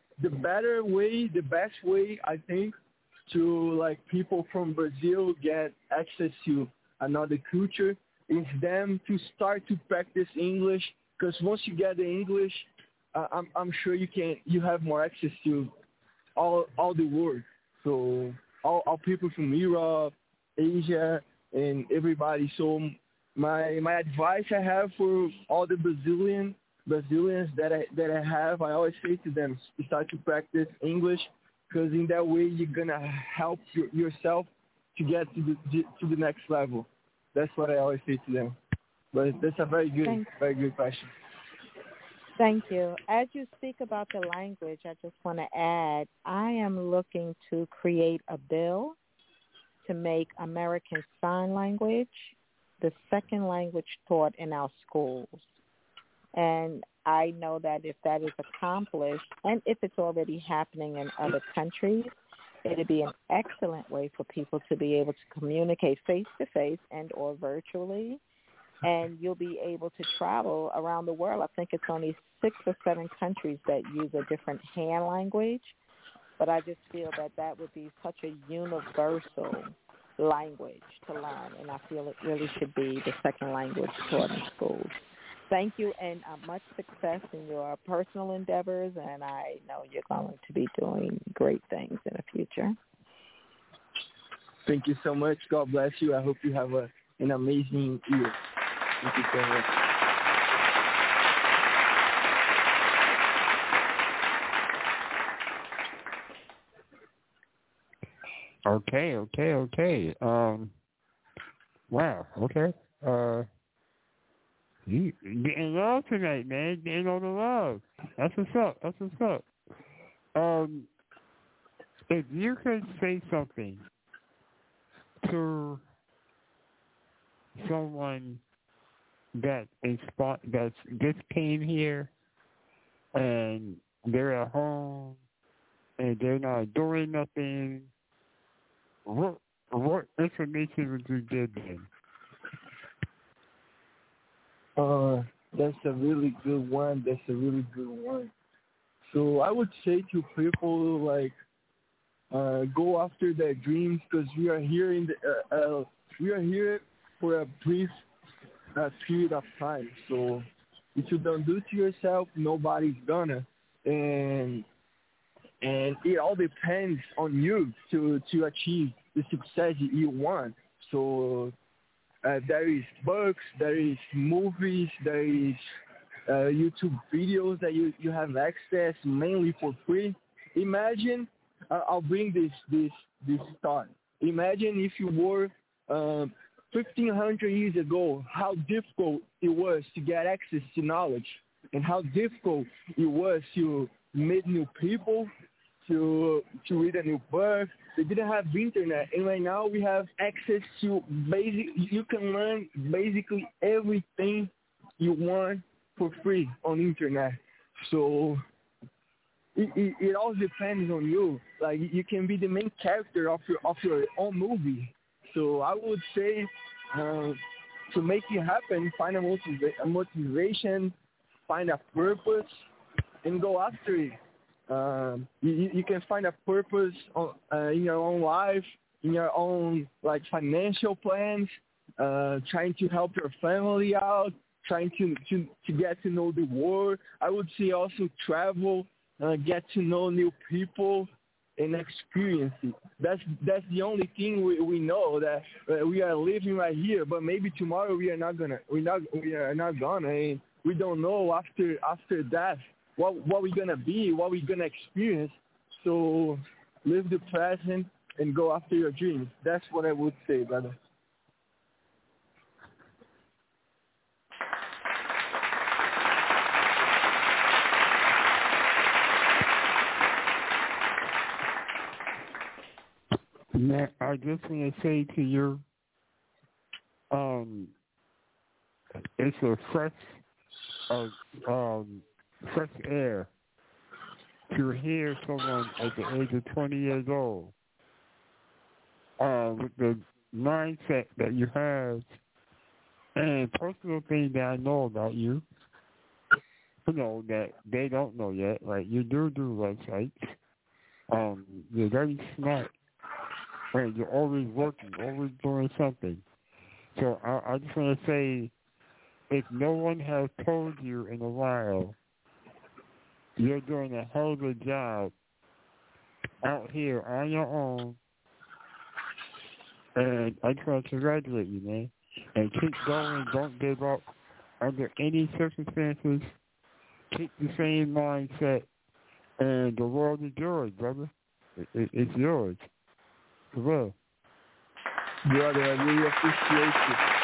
best way, I think, to like people from Brazil get access to another culture is them to start to practice English. Because once you get the English, I'm sure you have more access to all the world. So all people from Europe, Asia, and everybody. So my advice I have for all the Brazilians that I have, I always say to them, start to practice English, because in that way you're gonna help yourself to get to the next level. That's what I always say to them. But that's a very good question. Thank you. As you speak about the language, I just want to add, I am looking to create a bill to make American Sign Language the second language taught in our schools. And I know that if that is accomplished, and if it's already happening in other countries, it would be an excellent way for people to be able to communicate face-to-face and or virtually. And you'll be able to travel around the world. I think it's only 6 or 7 countries that use a different hand language. But I just feel that would be such a universal language to learn. And I feel it really should be the second language taught in schools. Thank you, and much success in your personal endeavors. And I know you're going to be doing great things in the future. Thank you so much. God bless you. I hope you have an amazing year. Thank you so much. Okay. Wow. Okay. You getting love tonight, man. Getting all the love. That's what's up. If you could say something to someone that just came here and they're at home and they're not doing nothing, what information would you give them? That's a really good one. So I would say to people, like, go after their dreams, because we are here for a brief period of time. So if you don't do it to yourself, nobody's gonna. And it all depends on you to achieve the success you want. So there is books, there is movies, there is YouTube videos that you have access mainly for free. Imagine, I'll bring this thought. Imagine if you were 1,500 years ago, how difficult it was to get access to knowledge and how difficult it was to meet new people, to read a new book. They didn't have the internet, and right now we have access to you can learn basically everything you want for free on the internet. So it all depends on you. Like, you can be the main character of your own movie. So I would say to make it happen, find a motivation, find a purpose, and go after it. You can find a purpose in your own life, in your own like financial plans, trying to help your family out, trying to get to know the world. I would say also travel, get to know new people and experience it. That's the only thing we know, that we are living right here, but maybe tomorrow we are not gonna, and we don't know after that what we're gonna be, what we're gonna experience. So live the present and go after your dreams. That's what I would say, brother. Man, I just want to say to you, it's a fresh air to hear someone at the age of 20 years old with the mindset that you have and personal things that I know about you, that they don't know yet. Like, you do websites. You're very smart. And you're always working, always doing something. So I just want to say, if no one has told you in a while, you're doing a hell of a job out here on your own. And I just want to congratulate you, man. And keep going. Don't give up under any circumstances. Keep the same mindset. And the world is yours, brother. It's yours. Well, brother, I really appreciate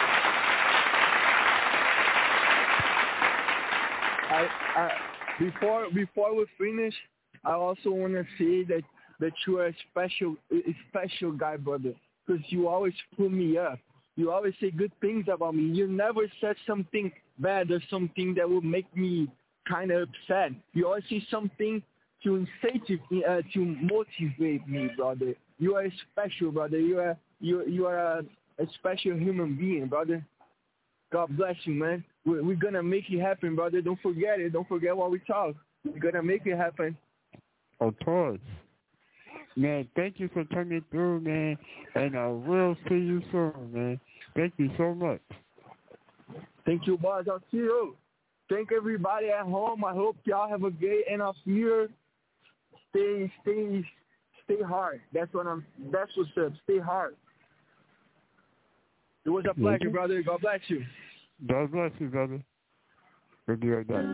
you. Before we finish, I also want to say that you are a special guy, brother, because you always pull me up. You always say good things about me. You never said something bad or something that would make me kind of upset. You always say something to motivate me, brother. You are special, brother. You are a special human being, brother. God bless you, man. We're going to make it happen, brother. Don't forget it. Don't forget what we talk. We're going to make it happen. Of course. Man, thank you for coming through, man. And I will see you soon, man. Thank you so much. Thank you, boss. I'll see you. Thank everybody at home. I hope y'all have a great end of year. Stay hard. That's what's up. Stay hard. It was a pleasure, brother. God bless you. God bless you, brother. We'll be right back.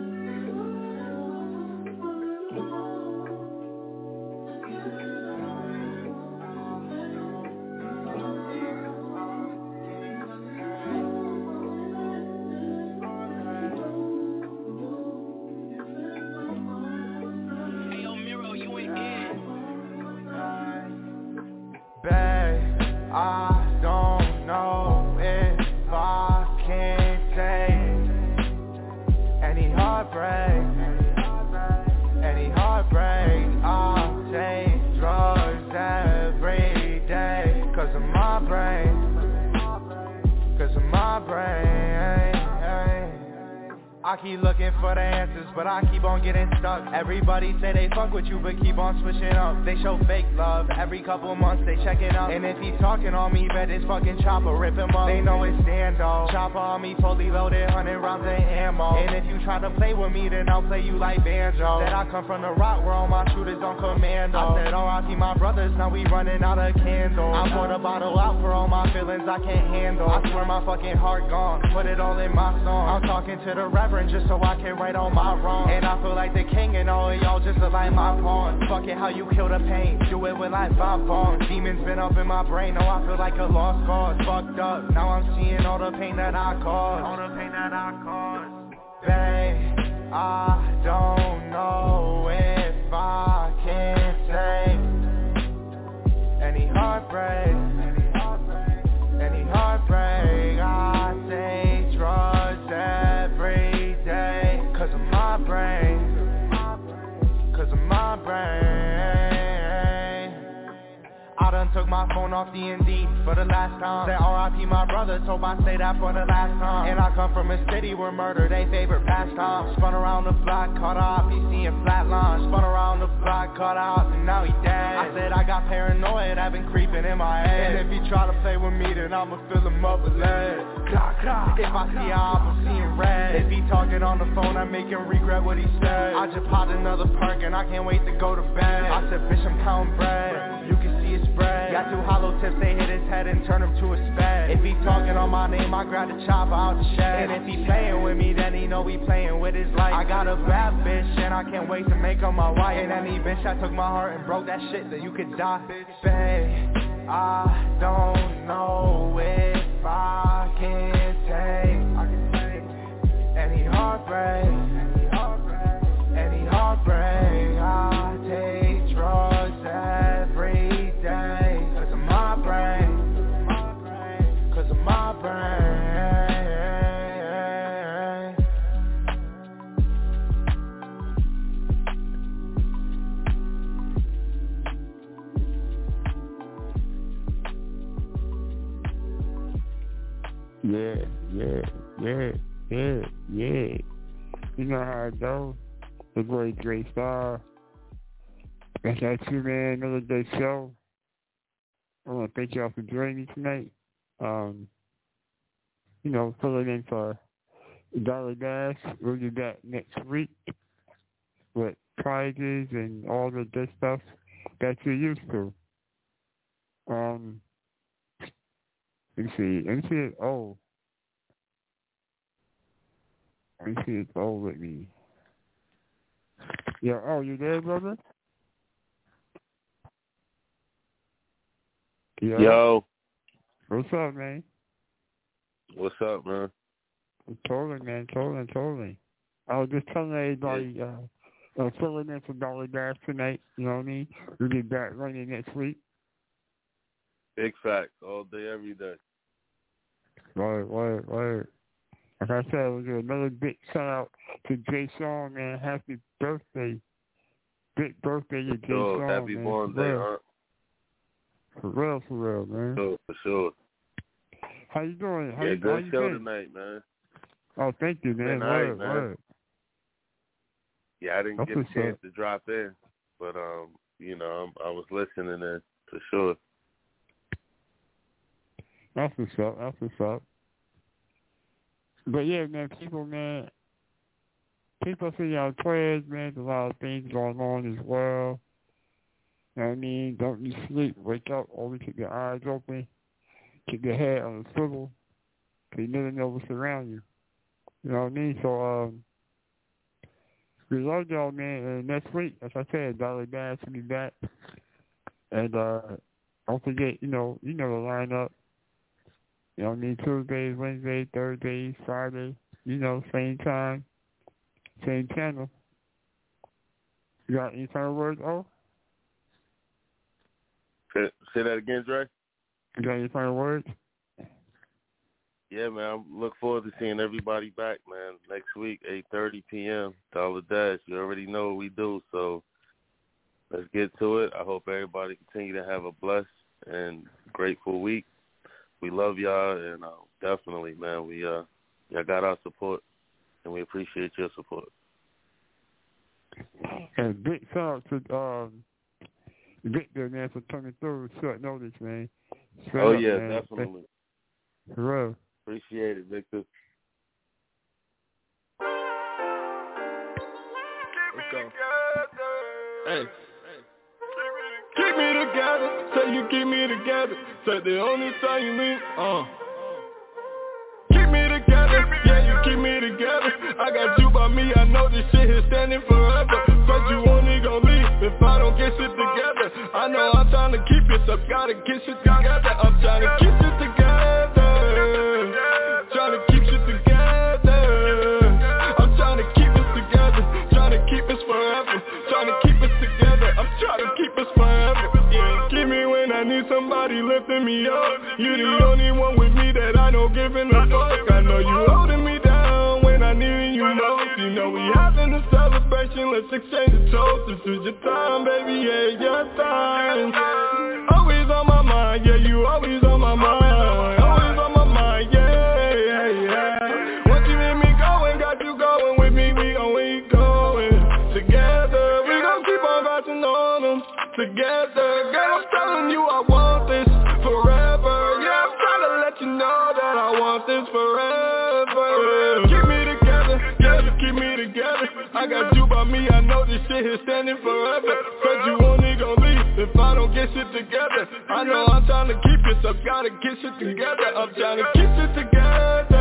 I keep looking for the answers, but I keep on getting stuck. Everybody say they fuck with you, but keep on switching up. They show fake love, every couple months they checking up. And if he talking on me, bet his fucking chopper rip him up. They know it's Stando, chopper on me, fully loaded, 100 rounds of ammo. And if you try to play with me, then I'll play you like banjo. Said I come from the rock where all my shooters on commando. I said, oh, I see my brothers, now we running out of candles. I poured a bottle out for all my feelings I can't handle. I swear my fucking heart gone, put it all in my song. I'm talking to the reverend, different just so I can right on my wrong. And I feel like the king and all of y'all just look like my pawn. Fuck it, how you kill the pain, do it with like 5 bombs. Demons been up in my brain, no I feel like a lost cause. Fucked up, now I'm seeing all the pain that I caused. All the pain that I caused. Babe, I don't know if I can take any heartbreak. I take drugs every day cause of my brain. I done took my phone off D&D for the last time. Said R.I.P. my brother, hope I say that for the last time. And I come from a city where murder they favorite pastime. Spun around the block, caught up, he seeing flatline. Spun around the block, caught up, and now he dead. I said I got paranoid, I've been creeping in my head. And if he try to play with me, then I'ma fill him up with lead. If I see I'm seeing red. If he talking on the phone, I make him regret what he said. I just popped another perk and I can't wait to go to bed. I said, bitch, I'm counting bread. You can see it spread. Got 2 hollow tips, they hit his head and turn him to a sped. If he talking on my name, I grab the chopper out the shed. And if he playing with me, then he know he playing with his life. I got a bad bitch and I can't wait to make her my wife. And any bitch that took my heart and broke that shit, then you could die. Babe, I don't know if I can take any heartbreak. I take drugs every day cause of my brain. Yeah. You know how it goes. The great star. That's our 2-man, another good show. I want to thank y'all for joining me tonight. Filling in for Dollar Dash. We'll be back next week with prizes and all the good stuff that you're used to. Let me see it. Oh. Let me see it's all with me. Yeah, oh, you there, brother? Yo. What's up, man? What's up, man? Totally, man. Totally. I was just telling everybody, filling in for Dollar Dash tonight, you know what I mean? We'll be back running next week. Big facts, all day, every day. Word. Like I said, it was another big shout out to Jay Sean, man. Happy birthday. Big birthday to Jay Sean, happy man. born day, huh? For real, man. For sure. How you doing? Good show tonight, man. Oh, thank you, man. Word. Yeah, I didn't get a chance to drop in, but I was listening in for sure. That's what's up. But yeah, man, people see y'all prayers, man. There's a lot of things going on as well. You know what I mean? Don't you sleep. Wake up. Always keep your eyes open. Keep your head on the swivel. Because you never know what's around you. You know what I mean? So, we love y'all, man. And next week, as I said, Dollar Dash will be back. And don't forget, you know the lineup. You know what I mean? Tuesdays, Wednesdays, Thursdays, Fridays. Same time, same channel. You got any final words, Say that again, Dre? You got any final words? Yeah, man. I look forward to seeing everybody back, man. Next week, 8:30 p.m. Dollar Dash. You already know what we do, so let's get to it. I hope everybody continue to have a blessed and grateful week. We love y'all, and definitely, man, y'all got our support, and we appreciate your support. And big shout out to Victor, man, for coming through with short notice, man. Straight up, man. Definitely. For real. Appreciate it, Victor. Let's go. Hey. Keep me together, say you keep me together. Say the only time you mean, Keep me together, yeah, you keep me together. I got got you by me, I know this shit is standing forever. Said you only gon' leave if I don't get shit together. I know I'm trying to keep it, so gotta get shit together. I'm trying to keep shit together. Trying to keep shit together. I'm trying to keep us together. Trying to keep us forever. Trying to keep us together. I'm trying to keep us forever. Yeah, keep me when I need somebody lifting me up. You the only one with me that I know giving a fuck. I know you holding me down when I need you most. You know we having a celebration, let's exchange a toast. This is your time, baby, yeah, your time. Always on my mind, yeah, you always on my mind. Always on my mind, yeah, yeah, yeah. Once you hit me going, got you going with me, we gon' keep going together. We gon' keep on vibing on them together. Girl, I'm telling you I want this forever. Yeah, I'm trying to let you know that I want this forever. Keep me together, yeah, just keep me together. I got you by me, I know this shit is standing forever. Said you only gon' leave if I don't get shit together. I know I'm trying to keep it, so gotta get shit together. I'm trying to keep shit together.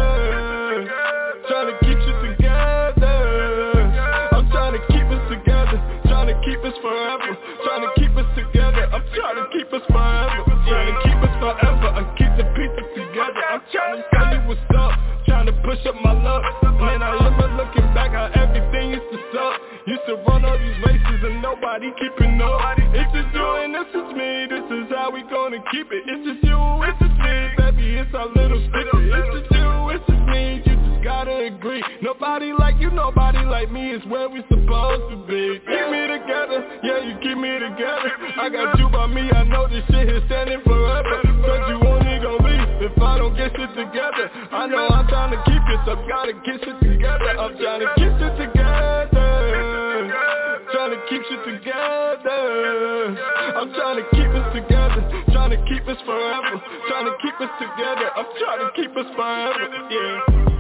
Trying to keep shit together. I'm trying to keep us together. Trying to keep us forever. Trying to keep us together. I'm trying to keep us forever. Trying to keep us forever and keep the pieces together. I'm trying to tell you what's up. Trying to push up my luck. Man, I remember looking back how everything used to suck. Used to run all these races and nobody keeping up. It's just you and this is me. This is how we gonna keep it. It's just you, it's just me. Baby, it's our little secret. It's just you, it's just me. You just gotta agree. Nobody like you, nobody like me. It's where we supposed to be. Keep me together, yeah, you keep me together. I got you by me, I know this shit is standing forever. Said you only gon' leave if I don't get shit together. I know I'm trying to keep it, so gotta get shit together. I'm trying to keep shit together. Trying to keep shit together. I'm trying to keep us together. Trying to keep us forever. Trying to keep us together. I'm trying to keep us forever, yeah.